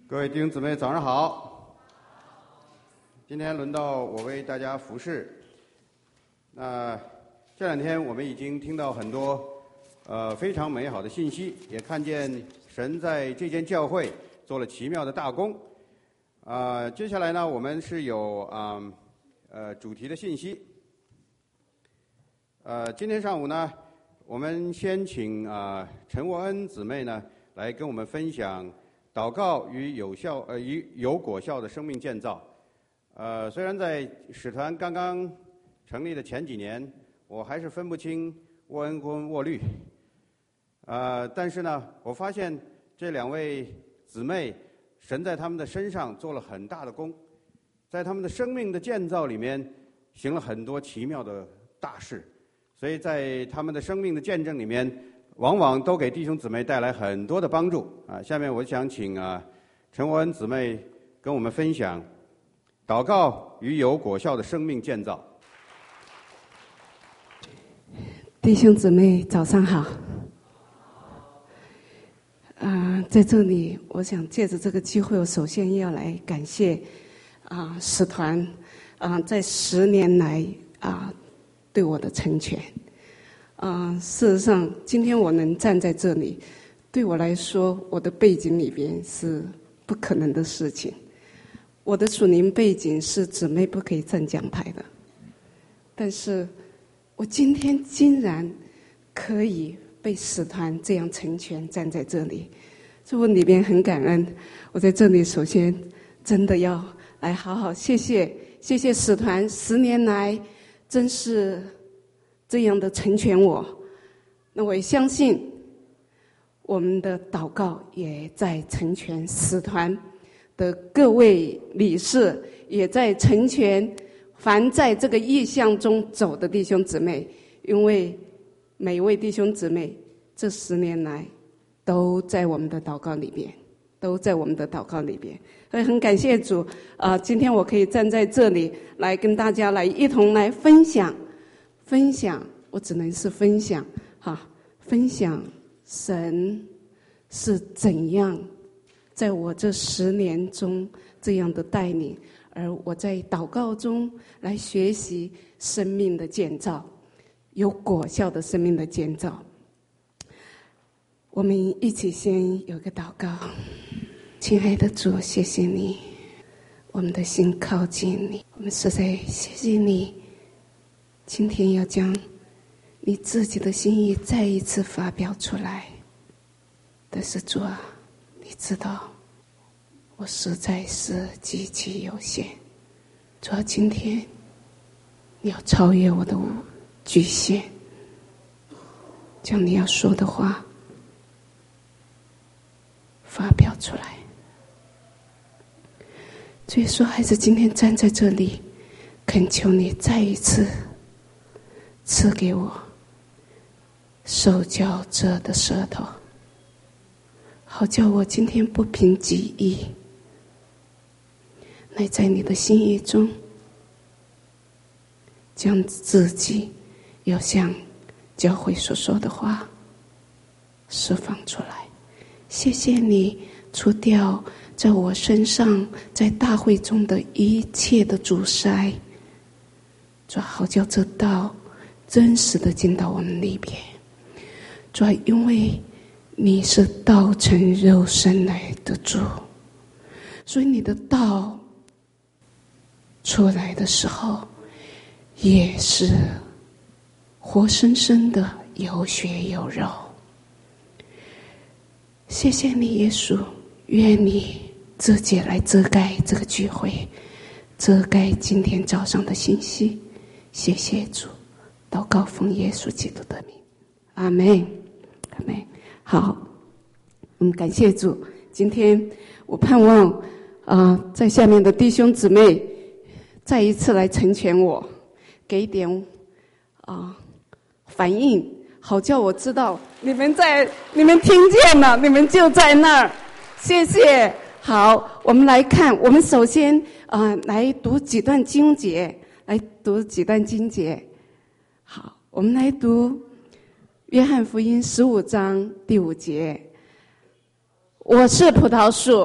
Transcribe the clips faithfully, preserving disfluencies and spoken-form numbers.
各位弟兄姊妹，早上好！今天轮到我为大家服侍。那这两天我们已经听到很多呃非常美好的信息，也看见神在这间教会做了奇妙的大功。啊、呃，接下来呢，我们是有啊 呃, 呃主题的信息。呃，今天上午呢，我们先请啊、呃、陈沃恩姊妹呢来跟我们分享祷告与有效呃与有果效的生命建造。呃，虽然在使团刚刚成立的前几年，我还是分不清沃恩跟沃律。呃，但是呢，我发现这两位姊妹，神在他们的身上做了很大的功，在他们的生命的建造里面行了很多奇妙的大事，所以在他们的生命的见证里面，往往都给弟兄姊妹带来很多的帮助啊。下面我想请啊陈沃恩姊妹跟我们分享祷告与有果效的生命建造。 弟兄姊妹早上好。啊、呃，在这里我想借着这个机会，我首先要来感谢啊、呃、使团啊、呃、在十年来啊、呃、对我的成全。啊、呃，事实上，今天我能站在这里，对我来说，我的背景里边是不可能的事情。我的属灵背景是姊妹不可以站讲台的，但是我今天竟然可以被使团这样成全站在这里，所以我里边很感恩。我在这里首先真的要来好好谢谢谢谢使团十年来真是这样的成全我。那我也相信我们的祷告也在成全使团的各位理事，也在成全凡在这个意向中走的弟兄姊妹，因为每一位弟兄姊妹这十年来都在我们的祷告里边，都在我们的祷告里边，所以很感谢主啊、呃！今天我可以站在这里来跟大家来一同来分享，分享，我只能是分享哈、啊，分享神是怎样在我这十年中这样的带领，而我在祷告中来学习生命的建造，有果效的生命的建造。我们一起先有个祷告。亲爱的主，谢谢你，我们的心靠近你，我们实在谢谢你今天要将你自己的心意再一次发表出来。但是主啊，你知道我实在是极其有限，主啊，今天你要超越我的局限，将你要说的话发表出来。所以说，孩子今天站在这里，恳求你再一次赐给我受教者的舌头，好叫我今天不凭己意，乃在你的心意中将自己要向教会所说的话释放出来。谢谢你除掉在我身上在大会中的一切的阻塞，主，好叫这道真实的进到我们里边。主，因为你是道成肉身来的主，所以你的道出来的时候也是活生生的，有血有肉。谢谢你耶稣，愿你自己来遮盖这个聚会，遮盖今天早上的信息。谢谢主，祷告奉耶稣基督的名，阿们，阿们。好，我们感谢主。今天我盼望啊、呃，在下面的弟兄姊妹再一次来成全我，给一点啊、呃、反应，好叫我知道你们在，你们听见了，你们就在那儿。谢谢。好，我们来看，我们首先啊、呃、来读几段经节，来读几段经节。好，我们来读约翰福音十五章第五节。我是葡萄树，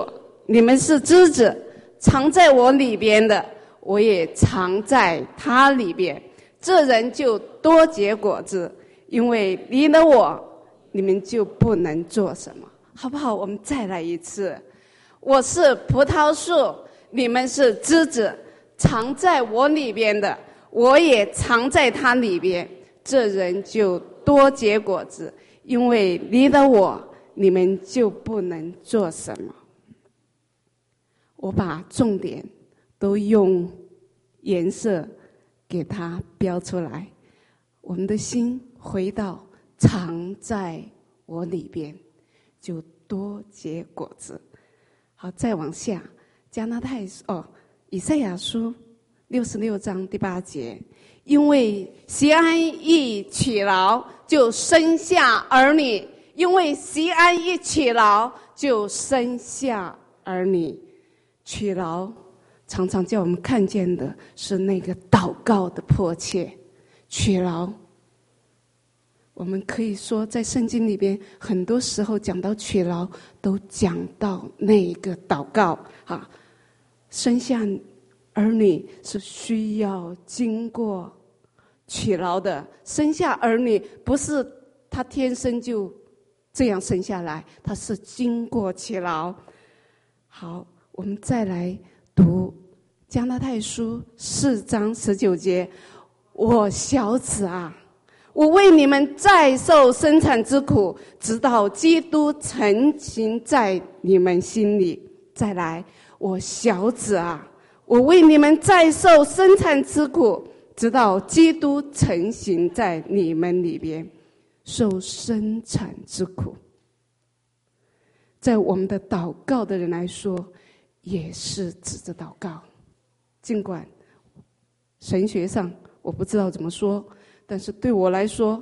你们是枝子，藏在我里边的，我也藏在他里边，这人就多结果子，因为离了我，你们就不能做什么。好不好？我们再来一次。我是葡萄树，你们是枝子，藏在我里边的，我也藏在他里边，这人就多结果子，因为离了我，你们就不能做什么。我把重点都用颜色给它标出来，我们的心回到藏在我里边，就多结果子。好，再往下，加拉太哦，以赛亚书六十六章第八节，因为锡安一起劳，就生下儿女；因为锡安一起劳，就生下儿女。取劳常常叫我们看见的是那个祷告的迫切。取劳，我们可以说在圣经里边很多时候讲到取劳都讲到那个祷告啊，生下儿女是需要经过取劳的，生下儿女不是他天生就这样生下来，他是经过取劳。好，我们再来读加拉太书四章十九节，我小子啊，我为你们再受生产之苦，直到基督成形在你们心里。再来，我小子啊，我为你们再受生产之苦，直到基督成形在你们里边。受生产之苦，在我们的祷告的人来说也是指着祷告。尽管神学上我不知道怎么说，但是对我来说，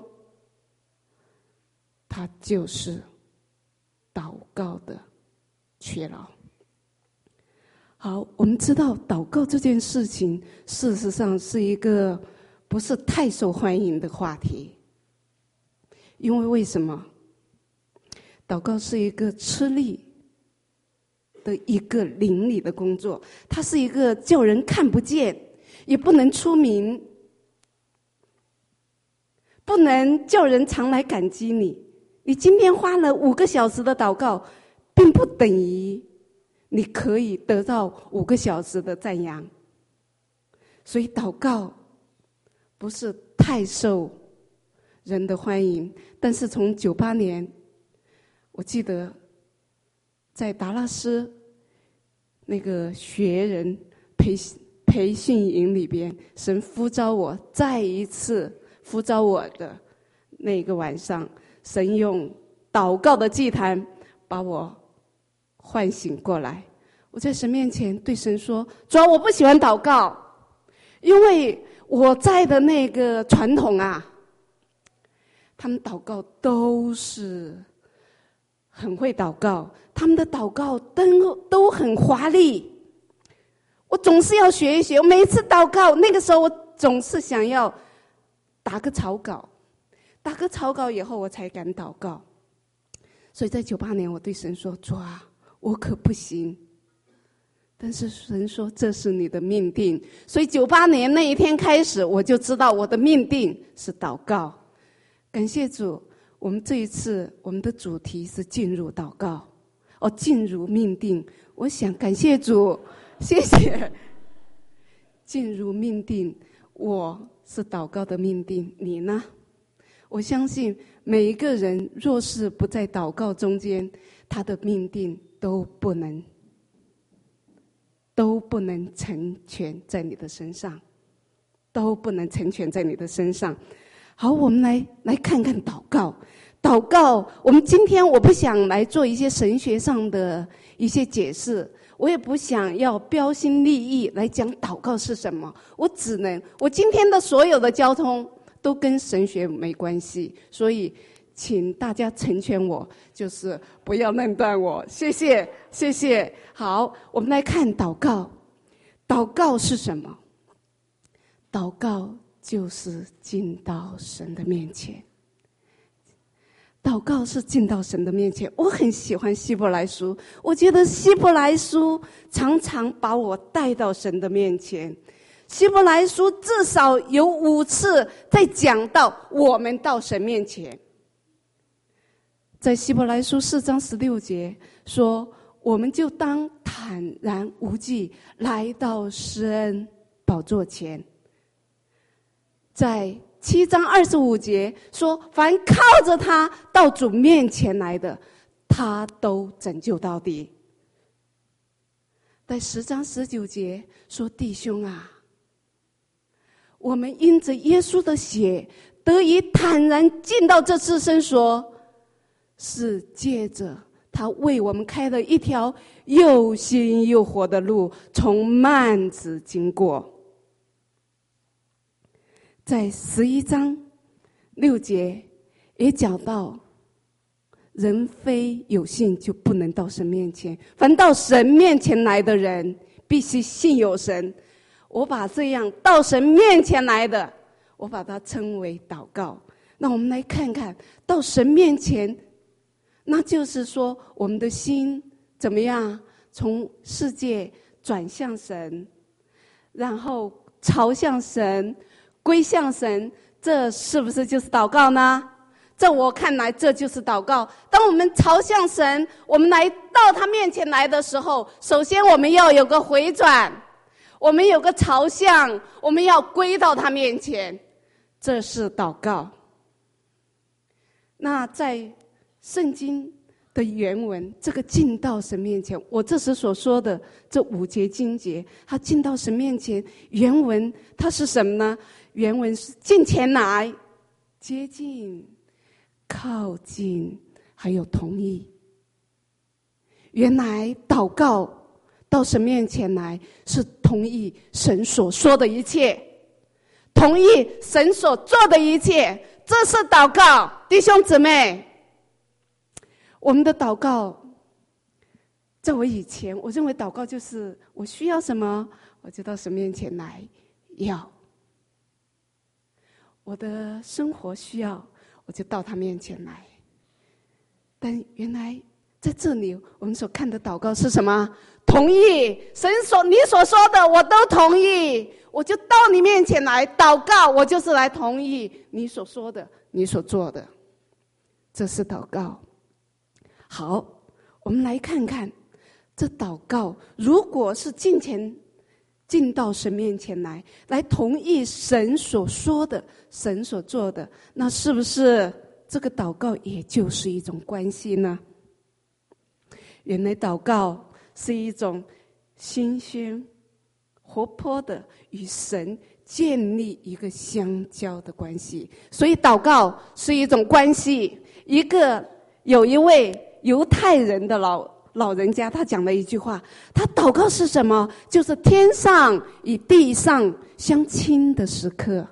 它就是祷告的缺劳。好，我们知道祷告这件事情事实上是一个不是太受欢迎的话题。因为为什么？祷告是一个吃力的一个邻里的工作，它是一个叫人看不见，也不能出名，不能叫人常来感激你。你今天花了五个小时的祷告，并不等于你可以得到五个小时的赞扬。所以祷告不是太受人的欢迎。但是从九八年，我记得在达拉斯那个学人培培训营里边，神呼召我再一次呼召我的那个晚上，神用祷告的祭坛把我唤醒过来。我在神面前对神说，主啊，我不喜欢祷告，因为我在的那个传统啊，他们祷告都是很会祷告，他们的祷告都都很华丽。我总是要学一学，我每一次祷告，那个时候我总是想要打个草稿，打个草稿以后我才敢祷告。所以在九八年，我对神说：“主啊，我可不行。”但是神说：“这是你的命定。”所以九八年那一天开始，我就知道我的命定是祷告。感谢主，我们这一次我们的主题是进入祷告，哦，进入命定。我想感谢主，谢谢。进入命定，我是祷告的命定，你呢？我相信每一个人若是不在祷告中间，他的命定都不能都不能成全在你的身上，都不能成全在你的身上。好，我们来来看看祷告。祷告，我们今天我不想来做一些神学上的一些解释，我也不想要标新立异来讲祷告是什么。我只能，我今天的所有的交通都跟神学没关系，所以请大家成全我，就是不要论断我。谢谢，谢谢。好，我们来看祷告。祷告是什么？祷告就是进到神的面前。 祷告是进到神的面前。我很喜欢希伯来书，我觉得希伯来书常常把我带到神的面前。希伯来书至少有五次在讲到我们到神面前。在希伯来书四章十六节说，我们就当坦然无惧来到施恩宝座前。在七章二十五节说，凡靠着他到主面前来的，他都拯救到底。在十章十九节说，弟兄啊，我们因着耶稣的血得以坦然进到这至圣所，是借着他为我们开了一条又新又活的路，从幔子经过。在十一章六节也讲到，人非有信就不能到神面前，凡到神面前来的人必须信有神。我把这样到神面前来的，我把它称为祷告。那我们来看看到神面前，那就是说我们的心怎么样从世界转向神，然后朝向神，归向神，这是不是就是祷告呢？在我看来，这就是祷告。当我们朝向神，我们来到他面前来的时候，首先我们要有个回转，我们有个朝向，我们要归到他面前，这是祷告。那在圣经的原文，这个进到神面前，我这时所说的这五节经节，他进到神面前，原文它是什么呢？原文是近前来，接近，靠近，还有同意。原来祷告到神面前来，是同意神所说的一切，同意神所做的一切，这是祷告。弟兄姊妹，我们的祷告，在我以前，我认为祷告就是我需要什么，我就到神面前来要。我的生活需要，我就到他面前来。但原来在这里，我们所看的祷告是什么？同意神所你所说的，我都同意，我就到你面前来祷告，我就是来同意你所说的，你所做的，这是祷告。好，我们来看看这祷告，如果是进前进到神面前来，来同意神所说的，神所做的，那是不是这个祷告也就是一种关系呢？原来祷告是一种新鲜活泼的与神建立一个相交的关系，所以祷告是一种关系。一个有一位犹太人的老老人家，他讲了一句话，他祷告是什么？就是天上与地上相亲的时刻。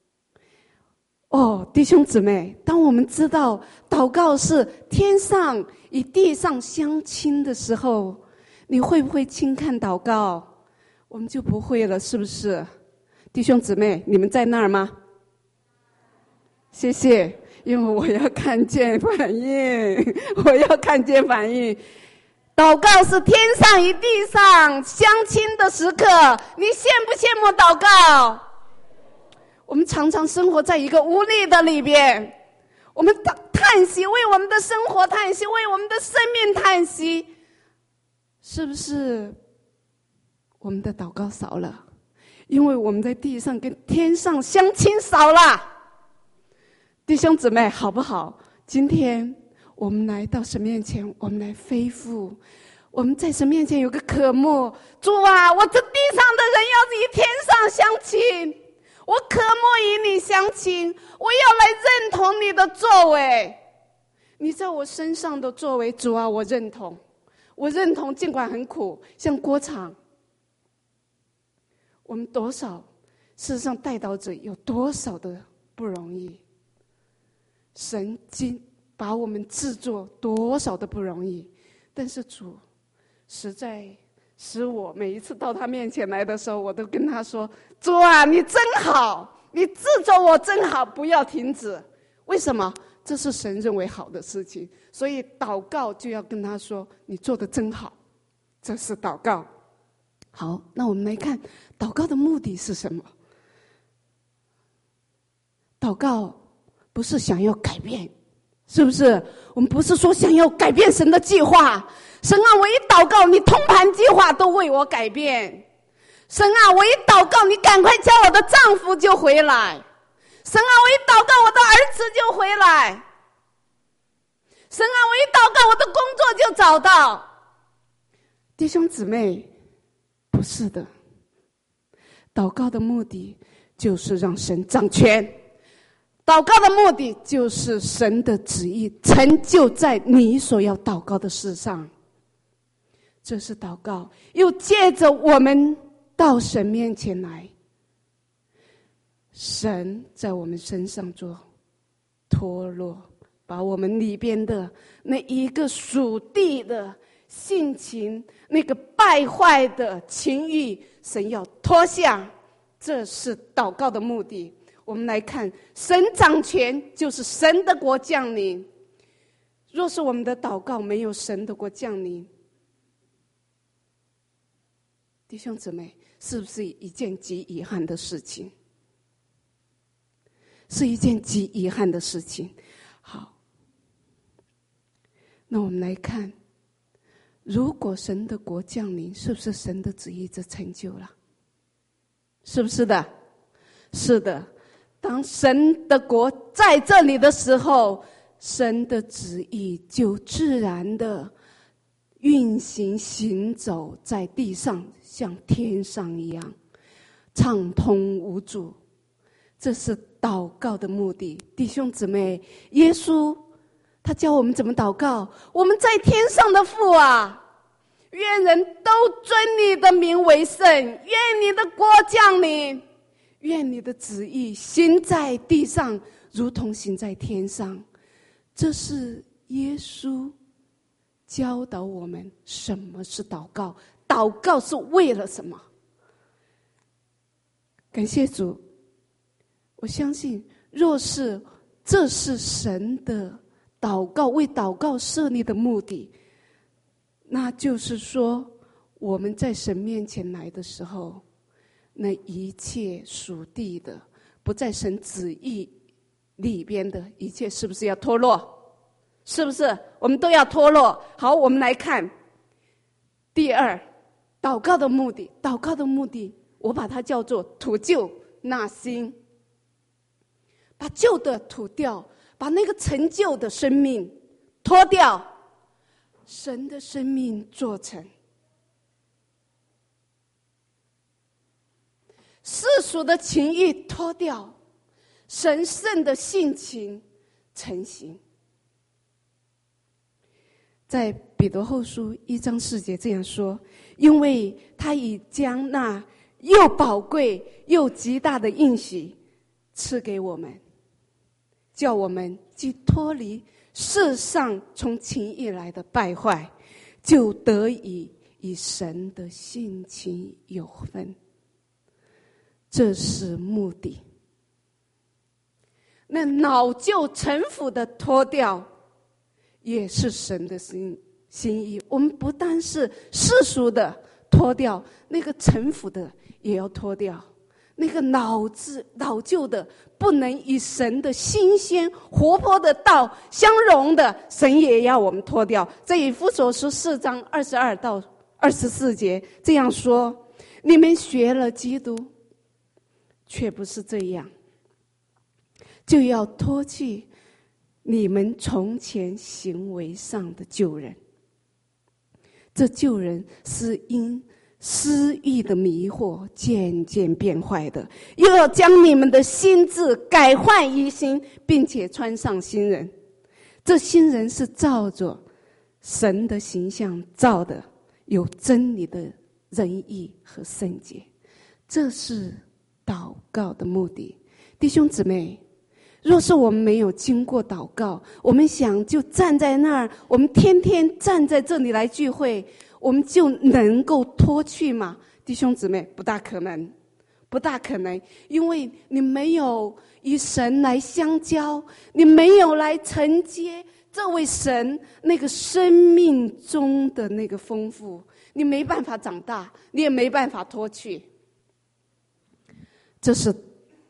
哦，弟兄姊妹，当我们知道祷告是天上与地上相亲的时候，你会不会轻看祷告？我们就不会了，是不是？弟兄姊妹，你们在那儿吗？谢谢，因为我要看见反应，我要看见反应。祷告是天上与地上相亲的时刻，你羡不羡慕祷告？我们常常生活在一个无力的里边，我们叹息，为我们的生活叹息，为我们的生命叹息，是不是我们的祷告少了？因为我们在地上跟天上相亲少了。弟兄姊妹，好不好？今天我们来到神面前，我们来恢复，我们在神面前有个渴慕。主啊，我这地上的人要与天上相亲，我渴慕与你相亲，我要来认同你的作为，你在我身上的作为。主啊，我认同，我认同，尽管很苦，像锅厂，我们多少事实上代祷者有多少的不容易，神经把我们制作多少的不容易，但是主实在使我每一次到他面前来的时候，我都跟他说，主啊，你真好，你制作我真好，不要停止。为什么？ 这是神认为好的事情，所以祷告就要跟他说：“你做得真好。”这是祷告。好，那我们来看祷告的目的是什么？祷告不是想要改变，是不是？我们不是说想要改变神的计划。神啊，我一祷告，你通盘计划都为我改变。神啊，我一祷告，你赶快叫我的丈夫就回来。神啊，我一祷告，我的儿子就回来。神啊，我一祷告，我的工作就找到。弟兄姊妹，不是的。祷告的目的就是让神掌权，祷告的目的就是神的旨意成就在你所要祷告的事上。这是祷告，又借着我们到神面前来，神在我们身上做脱落，把我们里边的那一个属地的性情，那个败坏的情欲，神要脱下。这是祷告的目的。我们来看，神掌权就是神的国降临。若是我们的祷告没有神的国降临，弟兄姊妹，是不是一件极遗憾的事情？是一件极遗憾的事情。好，那我们来看，如果神的国降临，是不是神的旨意就成就了？是不是的？是的。当神的国在这里的时候，神的旨意就自然的运行行走在地上，像天上一样畅通无阻。这是祷告的目的。弟兄姊妹，耶稣他教我们怎么祷告。我们在天上的父啊，愿人都尊你的名为圣，愿你的国降临，愿你的旨意行在地上如同行在天上。这是耶稣教导我们什么是祷告，祷告是为了什么。感谢主，我相信若是这是神的祷告，为祷告设立的目的，那就是说我们在神面前来的时候，那一切属地的不在神旨意里边的一切，是不是要脱落？是不是我们都要脱落？好，我们来看第二，祷告的目的。祷告的目的我把它叫做吐旧纳新，把旧的吐掉，把那个陈旧的生命脱掉，神的生命做成，世俗的情欲脱掉，神圣的性情成型。在彼得后书一章四节这样说：因为他已将那又宝贵又极大的应许赐给我们，叫我们既脱离世上从情欲来的败坏，就得以与神的性情有分。这是目的。那老旧陈腐的脱掉，也是神的心心意。我们不单是世俗的脱掉，那个陈腐的也要脱掉，那个老自老旧的不能与神的新鲜活泼的道相容的，神也要我们脱掉。在以弗所书四章二十二到二十四节这样说：你们学了基督，却不是这样，就要脱去你们从前行为上的旧人。这旧人是因私欲的迷惑渐渐变坏的，又要将你们的心智改换一新，并且穿上新人。这新人是照着神的形象造的，有真理的仁义和圣洁。这是祷告的目的。弟兄姊妹，若是我们没有经过祷告，我们想就站在那儿，我们天天站在这里来聚会，我们就能够脱去吗？弟兄姊妹，不大可能， 不大可能，因为你没有与神来相交，你没有来承接这位神那个生命中的那个丰富，你没办法长大，你也没办法脱去。这是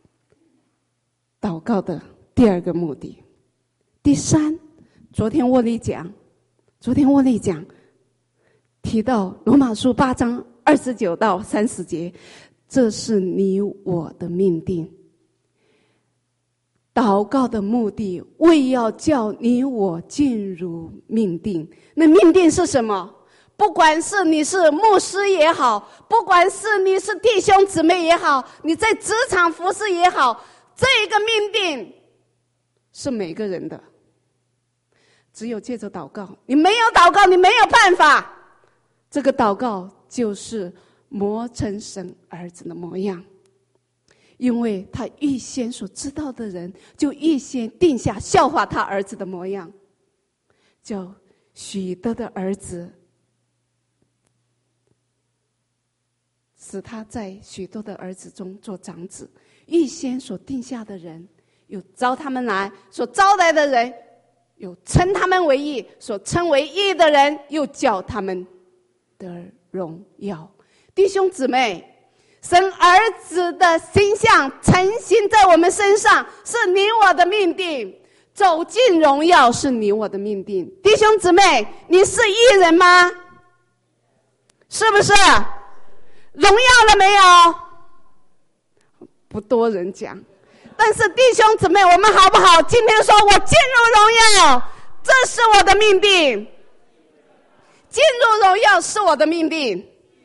祷告的第二个目的。第三，昨天沃利讲，昨天沃利讲提到罗马书八章二十九到三十节，这是你我的命定。祷告的目的，为要叫你我进入命定。那命定是什么？不管是你是牧师也好，不管是你是弟兄姊妹也好，你在职场服侍也好，这一个命定是每个人的。只有借着祷告，你没有祷告，你没有办法。这个祷告就是磨成神儿子的模样，因为他预先所知道的人，就预先定下效法他儿子的模样，叫许多的儿子，使他在许多的儿子中做长子。预先所定下的人，有招他们来，所招来的人，有称他们为义，所称为义的人，又叫他们得荣耀。弟兄姊妹，神儿子的形象呈现在我们身上，是你我的命定。走进荣耀是你我的命定。弟兄姊妹，你是义人吗？是不是？荣耀了没有？不多人讲。但是弟兄姊妹，我们好不好？今天说我进入荣耀，这是我的命定。进入荣耀是我的命定。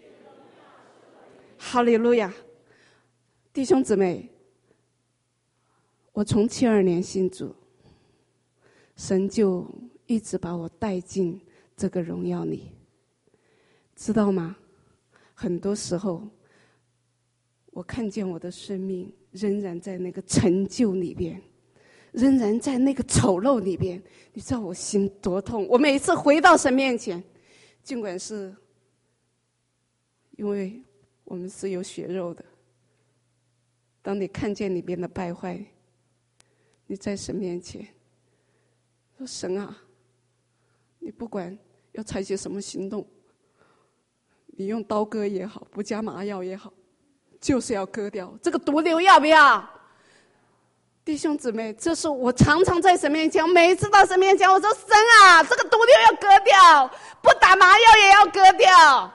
哈利路亚！弟兄姊妹，我从七二年信主，神就一直把我带进这个荣耀里，知道吗？很多时候，我看见我的生命仍然在那个陈旧里边，仍然在那个丑陋里边。你知道我心多痛？我每次回到神面前，尽管是因为我们是有血肉的，当你看见里边的败坏，你在神面前说：神啊，你不管要采取什么行动，你用刀割也好，不加麻药也好，就是要割掉这个毒瘤，要不要？弟兄姊妹，这是我常常在神面前，每一次到神面前，我说：神啊，这个毒瘤要割掉，不打麻药也要割掉。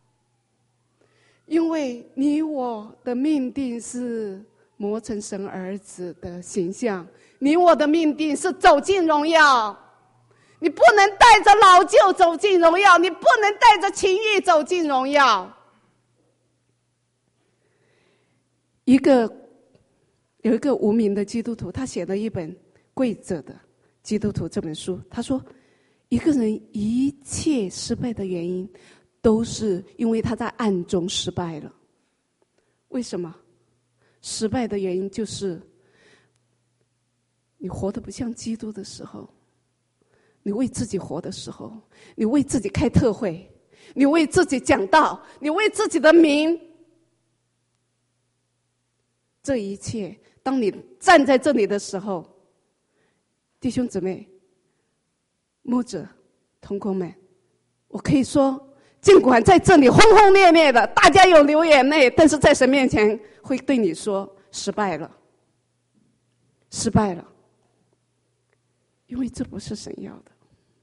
因为你我的命定是磨成神儿子的形象，你我的命定是走进荣耀。你不能带着老旧走进荣耀，你不能带着情欲走进荣耀。一个有一个无名的基督徒，他写了一本《跪着的基督徒》这本书，他说一个人一切失败的原因都是因为他在暗中失败了。为什么？失败的原因就是你活得不像基督的时候，你为自己活的时候，你为自己开特会，你为自己讲道，你为自己的名，这一切当你站在这里的时候，弟兄姊妹、牧者、同工们，我可以说，尽管在这里轰轰烈烈的，大家有流眼泪，但是在神面前会对你说失败了，失败了，因为这不是神要的。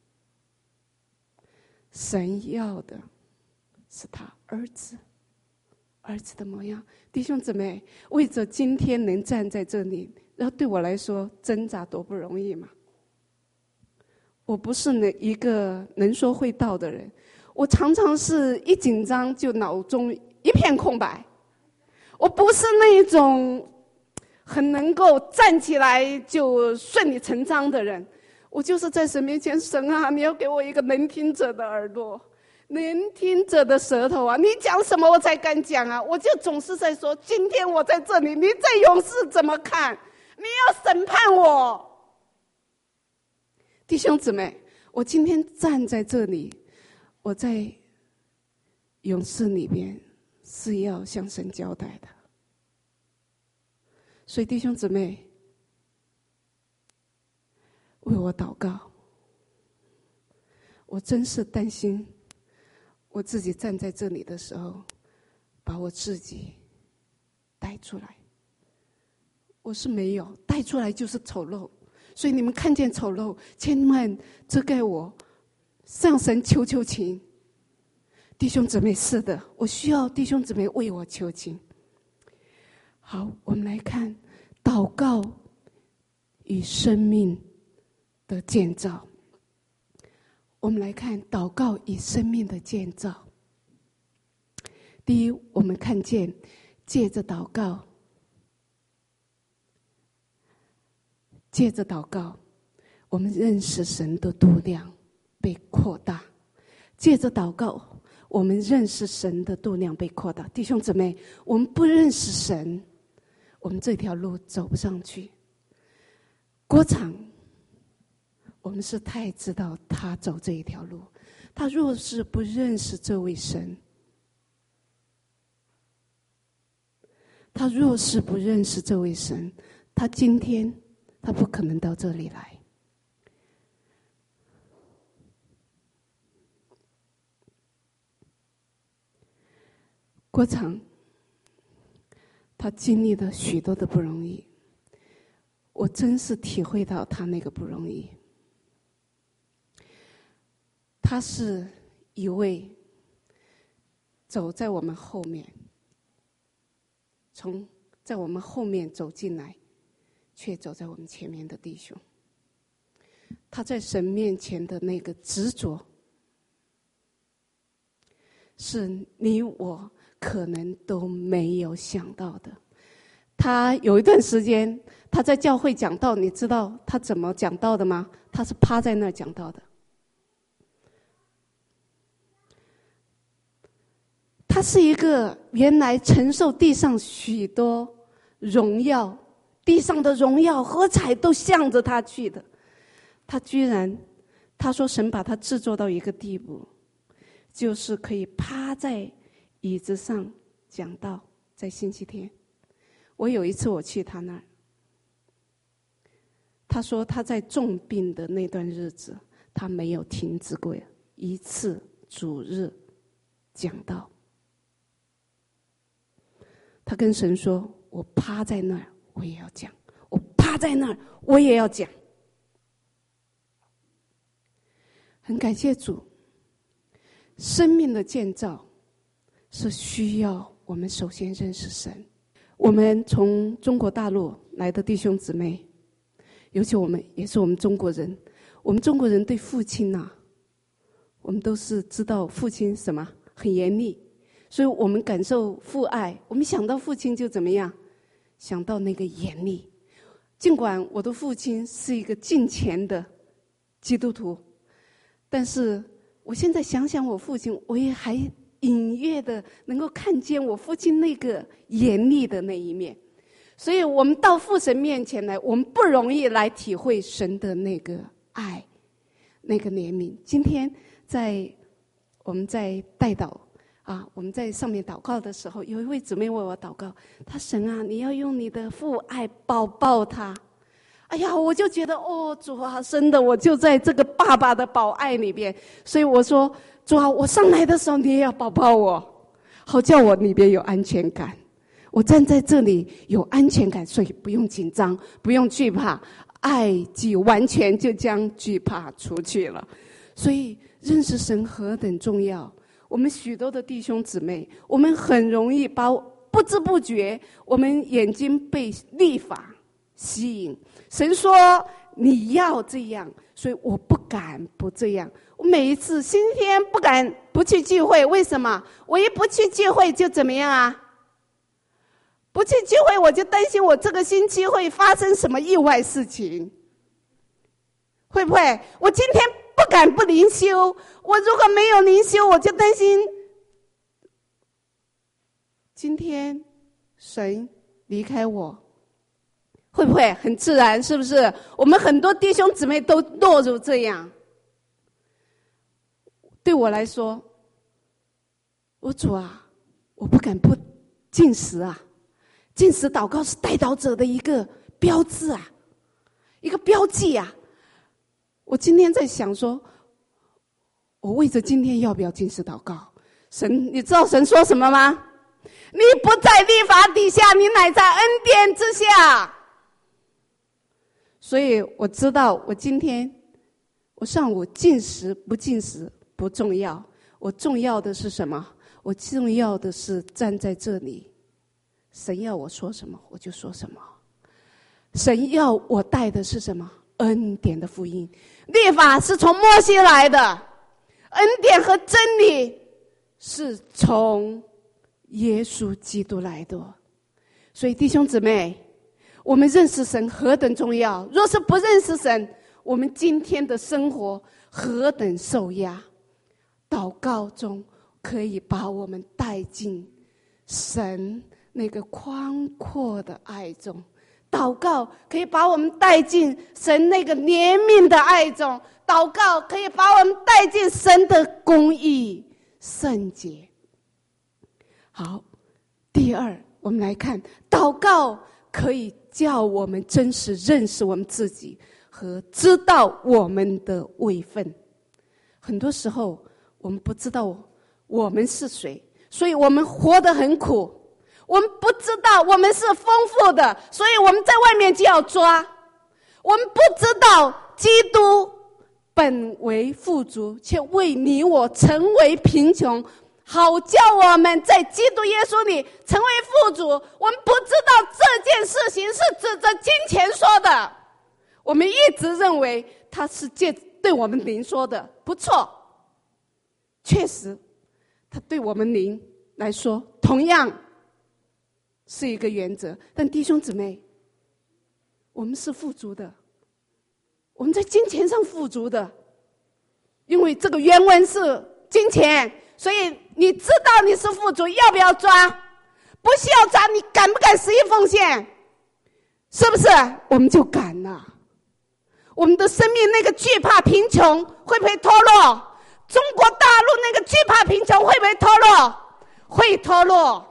神要的是他儿子儿子的模样。弟兄姊妹，为着今天能站在这里，然后对我来说挣扎多不容易嘛。我不是那一个能说会道的人，我常常是一紧张就脑中一片空白。我不是那一种很能够站起来就顺理成章的人，我就是在神面前，神啊，你要给我一个能听者的耳朵，能听者的舌头啊！你讲什么我才敢讲啊！我就总是在说，今天我在这里，你在永世怎么看？你要审判我。弟兄姊妹，我今天站在这里，我在永世里边是要向神交代的。 所以弟兄姊妹，为我祷告。我真是担心我自己站在这里的时候把我自己带出来。我是没有带出来，就是丑陋，所以你们看见丑陋千万遮盖我，向神求求情。弟兄姊妹，是的，我需要弟兄姊妹为我求情。好，我们来看祷告与生命的建造。我们来看祷告与生命的建造。第一，我们看见借着祷告，借着祷告，我们认识神的度量被扩大。借着祷告，我们认识神的度量被扩大。弟兄姊妹，我们不认识神，我们这条路走不上去。郭厂，我们是太知道他走这一条路，他若是不认识这位神，他若是不认识这位神，他今天他不可能到这里来。郭厂，他经历了许多的不容易，我真是体会到他那个不容易。他是一位走在我们后面，从在我们后面走进来，却走在我们前面的弟兄。他在神面前的那个执着，是你我可能都没有想到的。他有一段时间他在教会讲道，你知道他怎么讲道的吗？他是趴在那儿讲道的。他是一个原来承受地上许多荣耀，地上的荣耀喝彩都向着他去的，他居然他说神把他制作到一个地步，就是可以趴在椅子上讲道。在星期天，我有一次我去他那儿，他说他在重病的那段日子，他没有停止过一次主日讲道。他跟神说，我趴在那儿我也要讲，我趴在那儿我也要讲。很感谢主，生命的建造是需要我们首先认识神。我们从中国大陆来的弟兄姊妹，尤其我们也是我们中国人，我们中国人对父亲啊，我们都是知道父亲什么很严厉，所以我们感受父爱，我们想到父亲就怎么样，想到那个严厉。尽管我的父亲是一个敬虔的基督徒，但是我现在想想我父亲，我也还隐约的能够看见我父亲那个严厉的那一面。所以我们到父神面前来，我们不容易来体会神的那个爱，那个怜悯。今天在我们在代祷啊，我们在上面祷告的时候，有一位姊妹为我祷告，她神啊，你要用你的父爱抱抱她。哎呀，我就觉得哦，主啊，真的，我就在这个爸爸的宝爱里边，所以我说，主啊，我上来的时候你也要抱抱我，好叫我里边有安全感。我站在这里有安全感，所以不用紧张，不用惧怕，爱既完全就将惧怕除去了。所以认识神何等重要。我们许多的弟兄姊妹，我们很容易把不知不觉，我们眼睛被律法吸引。神说你要这样，所以我不敢不这样。我每一次星期天不敢不去聚会，为什么？我一不去聚会就怎么样啊？不去聚会，我就担心我这个星期会发生什么意外事情，会不会？我今天不敢不灵修，我如果没有灵修，我就担心今天神离开我，会不会很自然？是不是？我们很多弟兄姊妹都落入这样。对我来说，我主啊，我不敢不进食啊。 禁食祷告是代祷者的一个标志啊，一个标记啊。我今天在想说，我为着今天要不要禁食祷告？神，你知道神说什么吗？你不在律法底下，你乃在恩典之下。所以我知道，我今天我上午禁食不禁食不重要，我重要的是什么？我重要的是站在这里，神要我说什么我就说什么。神要我带的是什么？恩典的福音。律法是从摩西来的，恩典和真理是从耶稣基督来的。所以弟兄姊妹，我们认识神何等重要，若是不认识神，我们今天的生活何等受压。祷告中可以把我们带进神那个宽阔的爱中，祷告可以把我们带进神那个怜悯的爱中，祷告可以把我们带进神的公义圣洁。好，第二，我们来看，祷告可以叫我们真实认识我们自己和知道我们的位分。很多时候我们不知道我们是谁，所以我们活得很苦。我们不知道我们是丰富的，所以我们在外面就要抓。我们不知道基督本为富足，却为你我成为贫穷，好叫我们在基督耶稣里成为富足。我们不知道这件事情是指着金钱说的，我们一直认为他是借对我们灵说的，不错，确实他对我们灵来说同样是一个原则。但弟兄姊妹，我们是富足的，我们在金钱上富足的，因为这个原文是金钱，所以你知道你是富足，要不要抓？不需要抓，你敢不敢十一奉献？是不是？我们就敢了。我们的生命那个惧怕贫穷会不会脱落？中国大陆那个惧怕贫穷会不会脱落？会脱落。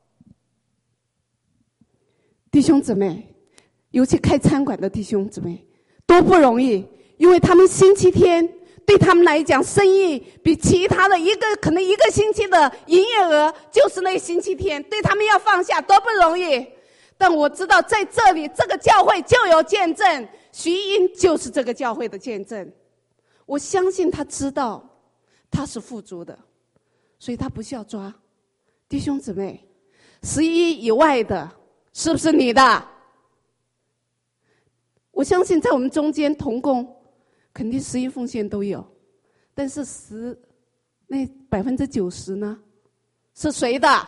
弟兄姊妹，尤其开餐馆的弟兄姊妹多不容易，因为他们星期天对他们来讲，生意比其他的一个可能一个星期的营业额就是那星期天，对他们要放下多不容易。但我知道在这里这个教会就有见证，徐英就是这个教会的见证。我相信他知道他是富足的，所以他不需要抓。弟兄姊妹，十一以外的是不是你的？我相信在我们中间同工肯定十一奉献都有，但是十那百分之九十呢是谁的？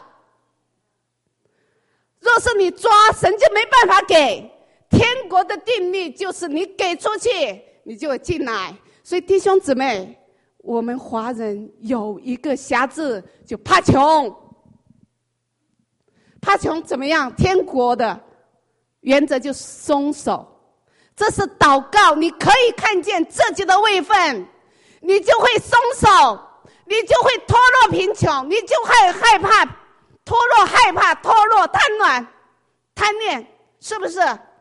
若是你抓，神就没办法给。天国的定律就是你给出去你就进来。所以弟兄姊妹，我们华人有一个瑕疵，就怕穷。怕穷怎么样？天国的原则就松手。这是祷告，你可以看见自己的位分，你就会松手，你就会脱落贫穷，你就会害怕脱落害怕脱落贪婪贪恋，是不是？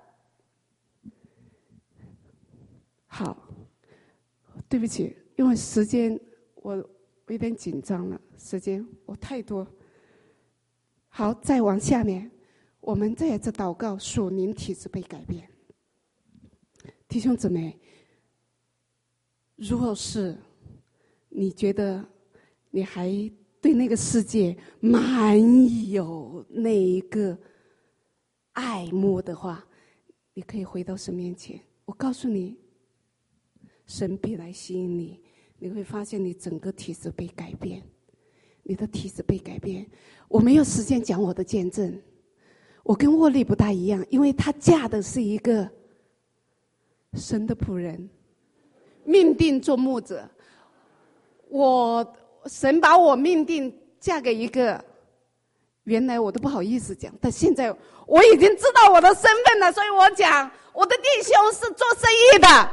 好，对不起，因为时间我有点紧张了，时间我太多。好，再往下面，我们在这祷告属灵体质被改变。弟兄姊妹，如果是你觉得你还对那个世界满有那一个爱慕的话，你可以回到神面前。我告诉你，神必来吸引你，你会发现你整个体质被改变，你的体质被改变。我没有时间讲我的见证，我跟沃利不大一样，因为他嫁的是一个神的仆人，命定做牧者。我神把我命定嫁给一个，原来我都不好意思讲，但现在我已经知道我的身份了，所以我讲我的弟兄是做生意的。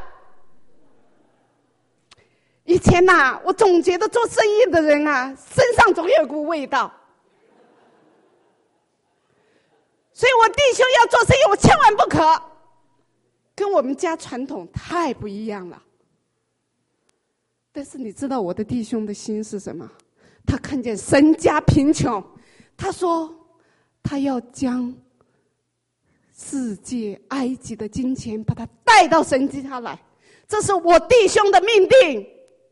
以前呐、啊，我总觉得做生意的人啊，身上总有股味道。 所以我弟兄要做生意，我千万不可。跟我们家传统太不一样了。但是你知道我的弟兄的心是什么？他看见神家贫穷，他说他要将世界埃及的金钱把他带到神家来，这是我弟兄的命定。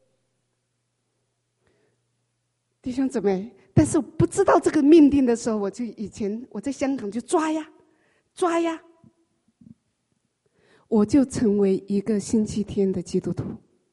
弟兄姊妹，但是不知道这个命定的时候，我就以前我在香港就抓呀抓呀，我就成为一个星期天的基督徒。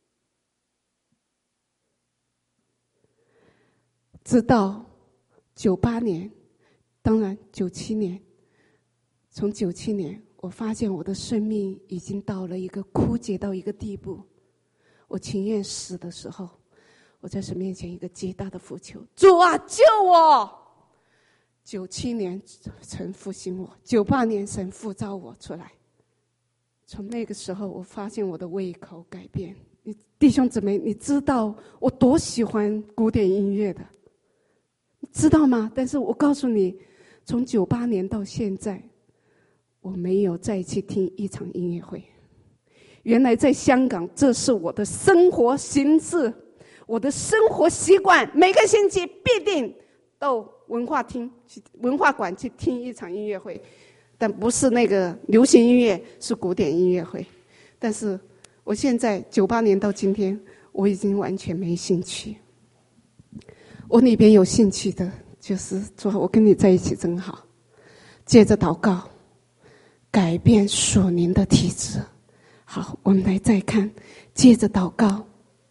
直到九八年，当然九七年，从九七年我发现我的生命已经到了一个枯竭到一个地步，我情愿死的时候，我在神面前一个极大的呼求，主啊救我。九七年神复兴我，九八年神呼召我出来。从那个时候我发现我的胃口改变。你弟兄姊妹，你知道我多喜欢古典音乐的，知道吗？但是我告诉你，从九八年到现在，我没有再去听一场音乐会。原来在香港，这是我的生活形式，我的生活习惯，每个星期必定到文化厅、文化馆去听一场音乐会，但不是那个流行音乐，是古典音乐会。但是我现在九八年到今天，我已经完全没兴趣。我里边有兴趣的就是主，我跟你在一起真好。接着祷告，改变属灵的体质。好，我们来再看，接着祷告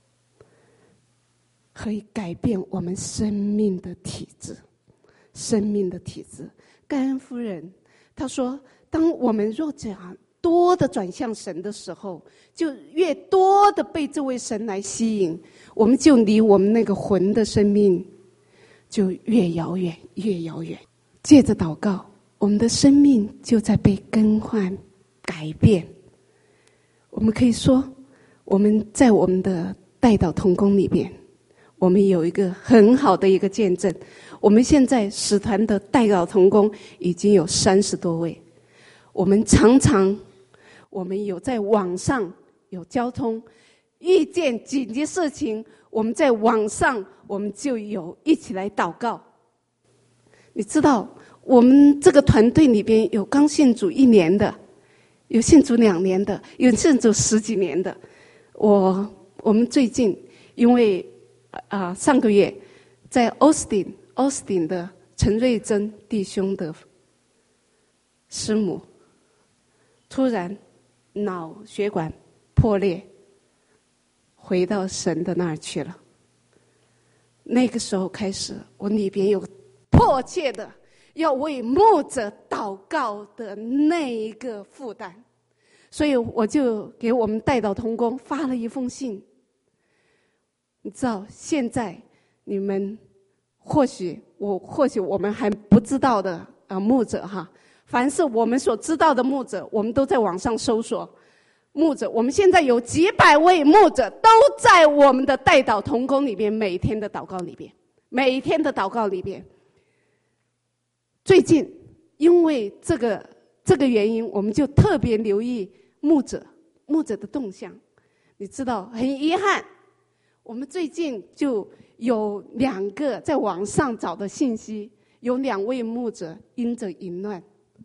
可以改变我们生命的体质，生命的体质。盖恩夫人她说，当我们若这样多的转向神的时候，就越多的被这位神来吸引，我们就离我们那个魂的生命就越遥远越遥远。借着祷告，我们的生命就在被更换改变。我们可以说，我们在我们的代祷同工里边，我们有一个很好的一个见证。我们现在使团的代祷同工已经有三十多位。我们常常我们有在网上有交通遇见紧急事情，我们在网上我们就有一起来祷告。你知道我们这个团队里边有刚信主一年的，有信主两年的，有信主十几年的。我我们最近因为啊、呃、上个月在 Austin Austin 的陈瑞珍弟兄的师母突然脑血管破裂，回到神的那儿去了。那个时候开始，我里边有迫切的要为牧者祷告的那一个负担，所以我就给我们代祷同工发了一封信。你知道，现在你们或许我或许我们还不知道的啊牧者哈，凡是我们所知道的牧者，我们都在网上搜索牧者。我们现在有几百位牧者都在我们的代祷同工里边，每天的祷告里边，每天的祷告里边。最近因为这个这个原因，我们就特别留意牧者牧者的动向。你知道，很遗憾，我们最近就有两个在网上找的信息，有两位牧者因着淫乱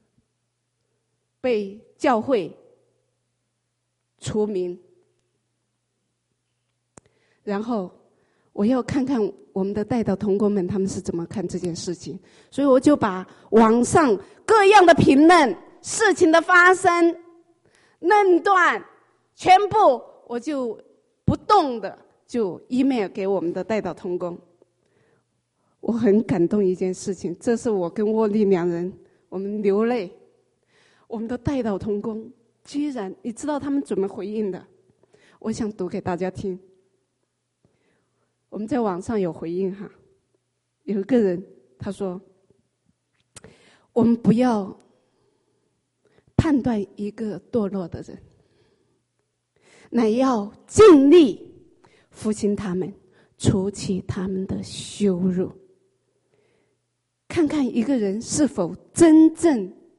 被教会除名。然后我要看看我们的代祷同工们他们是怎么看这件事情，所以我就把网上各样的评论、事情的发生、论断，全部我就不动的就 email 给我们的代祷同工。我很感动一件事情，这是我跟沃利两人我们流泪。我们的代祷同工居然，你知道他们怎么回应的？我想读给大家听。我们在网上有回应哈，有一个人他说，我们不要判断一个堕落的人，乃要尽力复兴他们，除去他们的羞辱。看看一个人是否真正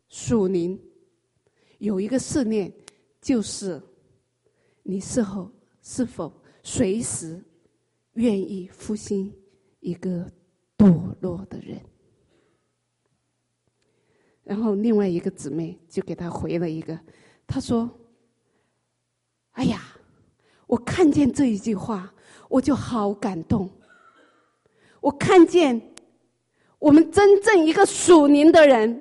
属灵有一个试炼，就是你是否是否随时愿意复兴一个堕落的人。然后另外一个姊妹就给他回了一个，他说：哎呀，我看见这一句话我就好感动，我看见我们真正一个属灵的人，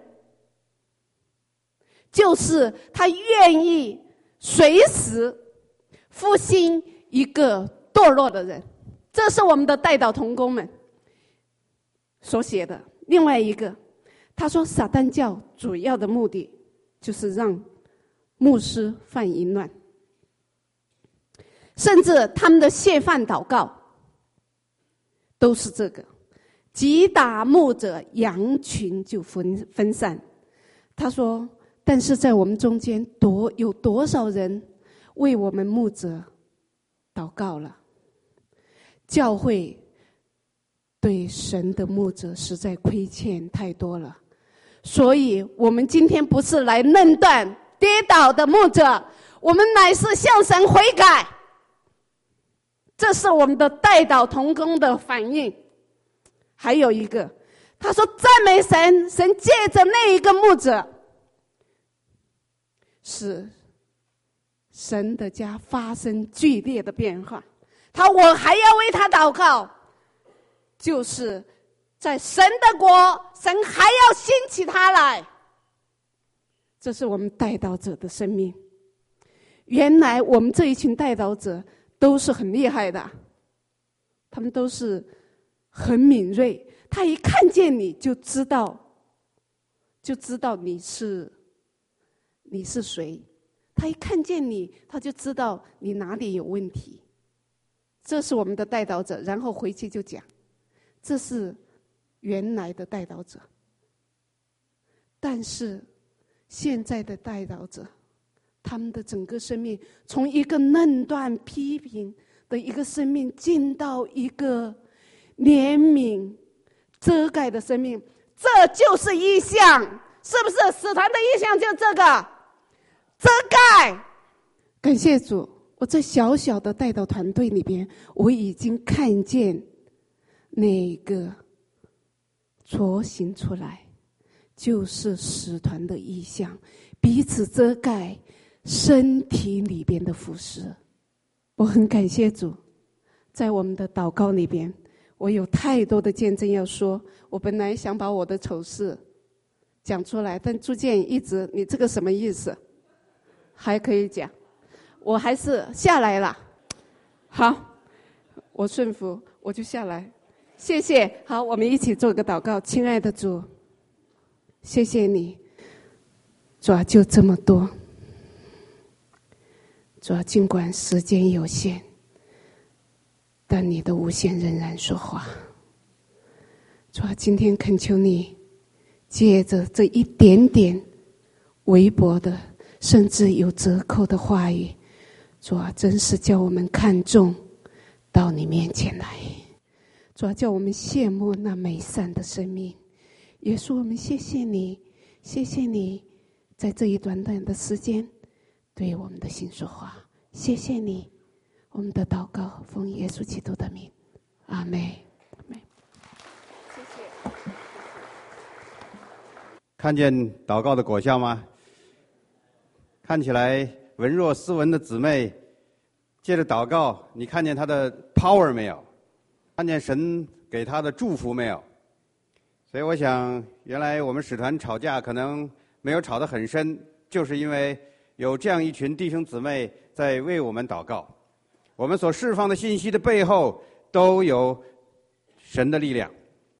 就是他愿意随时复兴一个堕落的人。这是我们的代祷同工们所写的。另外一个，他说撒旦教主要的目的就是让牧师犯淫乱，甚至他们的谢饭祷告都是这个，击打牧者，羊群就分分散。他说但是在我们中间多有多少人为我们牧者祷告了？教会对神的牧者实在亏欠太多了，所以我们今天不是来论断跌倒的牧者，我们乃是向神悔改。这是我们的代祷同工的反应。还有一个，他说赞美神，神借着那一个牧者使神的家发生剧烈的变化。他我还要为他祷告，就是在神的国，神还要兴起他来。这是我们代祷者的生命。原来我们这一群代祷者都是很厉害的，他们都是很敏锐，他一看见你就知道就知道你是你是谁，他一看见你他就知道你哪里有问题。这是我们的代祷者，然后回去就讲，这是原来的代祷者。但是现在的代祷者，他们的整个生命从一个论断批评的一个生命进到一个怜悯遮盖的生命，这就是异象，是不是？使团的异象就这个遮盖。感谢主，我在小小的代祷团队里边，我已经看见那个雏形出来，就是使团的异象，彼此遮盖身体里边的服饰。我很感谢主，在我们的祷告里边，我有太多的见证要说。我本来想把我的丑事讲出来，但朱建一直，你这个什么意思？还可以讲，我还是下来了。好，我顺服，我就下来。谢谢。好，我们一起做个祷告。亲爱的主，谢谢你，主啊，就这么多。主啊，尽管时间有限，但你的无限仍然说话。主啊，今天恳求你借着这一点点微薄的甚至有折扣的话语，主啊，真是叫我们看重到你面前来。主啊，叫我们羡慕那美善的生命。耶稣，我们谢谢你，谢谢你在这一短短的时间对我们的心说话。谢谢你，我们的祷告奉耶稣基督的名，阿们。谢谢。 看见祷告的果效吗？看起来文弱斯文的姊妹借着祷告，你看见她的 power 没有？看见神给她的祝福没有？所以我想，原来我们使团吵架可能没有吵得很深，就是因为有这样一群弟兄姊妹在为我们祷告。我们所释放的信息的背后都有神的力量。